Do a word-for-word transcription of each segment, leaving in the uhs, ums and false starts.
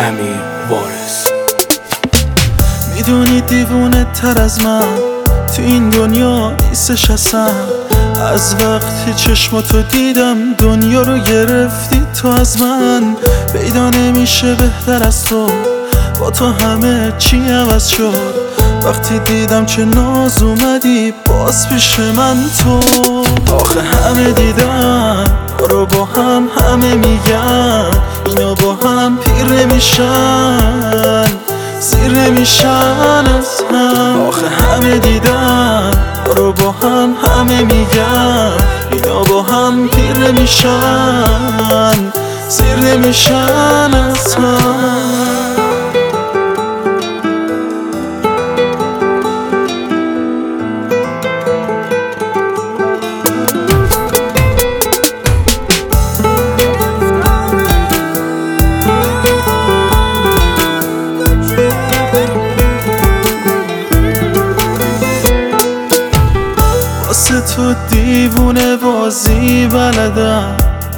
امیر وارث. میدونی دیوونه تر از من تو این دنیا نیستش اصلا. از وقتی چشماتو دیدم دنیا رو گرفتی تو از من. پیدا نمیشه بهتر از تو، با تو همه چی عوض شد. وقتی دیدم چه ناز اومدی باز پیش من تو. آخه همه دیدن رو با هم، همه میگن اینا با هم پیر نمیشن، سیر نمیشن از هم. آخه همه دیدن رو با هم، همه میگن اینا با هم پیر نمیشن، سیر نمیشن از هم. واسه تو دیوونه بازی بلدم،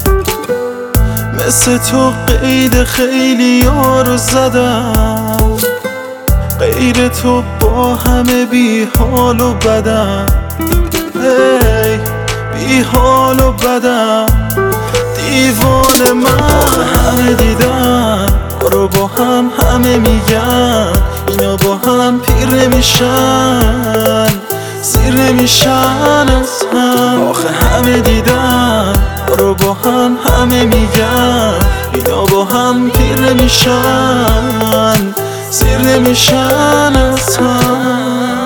مثل تو قید خیلی ها رو زدم. غیر تو با همه بی حال و بدم، هی بی حال و بدم. دیوانه من آخه همه دیدن رو با هم، همه میگن اینا با هم پیر نمیشن، سیر نمیشن از هم. آخه همه دیدن رو با هم، همه میگن اینا با هم پیر نمیشن، سیر نمیشن از هم.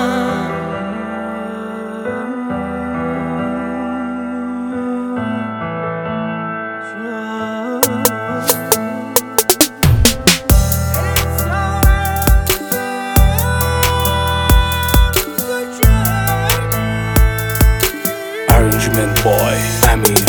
Arrangement by Amir